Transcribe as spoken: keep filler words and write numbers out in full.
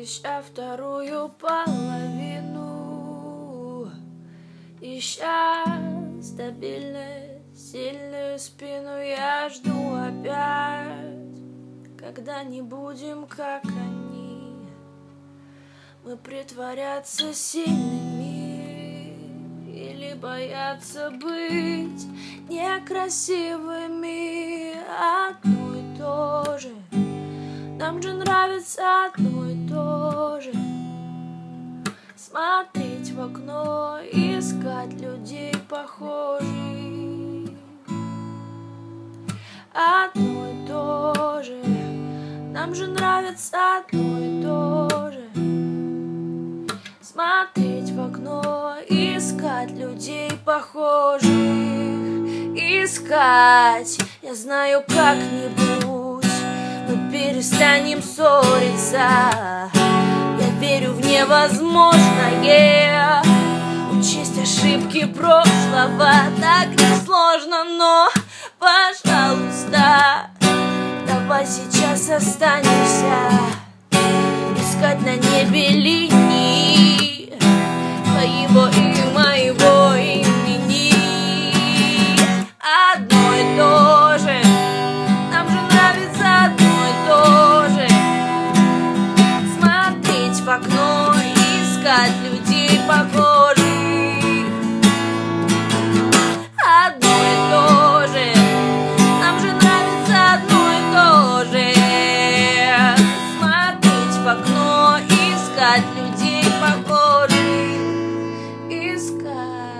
ища вторую половину, ища стабильность, сильную спину, я жду опять, когда не будем как они. Мы притворяться сильными или бояться быть некрасивыми. Одно и то же, нам же нравится одно и то же. Смотреть в окно, искать людей похожих. Одно и то же, нам же нравится одно и то же. Смотреть в окно, искать людей похожих. Искать, я знаю, как-нибудь мы перестанем ссориться. Я верю в невозможное, учесть ошибки прошлого так несложно, но, пожалуйста, давай сейчас останемся искать на небе линии твоего и моего имени. Одно и то же, нам же нравится одно и то же. Смотреть в окно, искать людей похожих. Одно и то же, нам же нравится одно и то же. Смотреть в окно, искать людей похожих. Искать.